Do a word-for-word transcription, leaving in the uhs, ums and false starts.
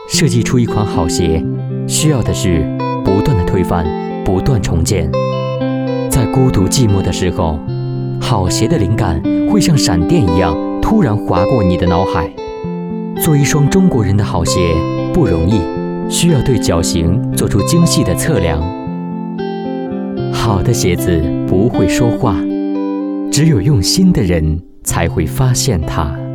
设计出一款好鞋，需要的是不断的推翻，不断重建。在孤独寂寞的时候，好鞋的灵感会像闪电一样突然划过你的脑海。做一双中国人的好鞋不容易，需要对脚型做出精细的测量。好的鞋子不会说话，只有用心的人才会发现它。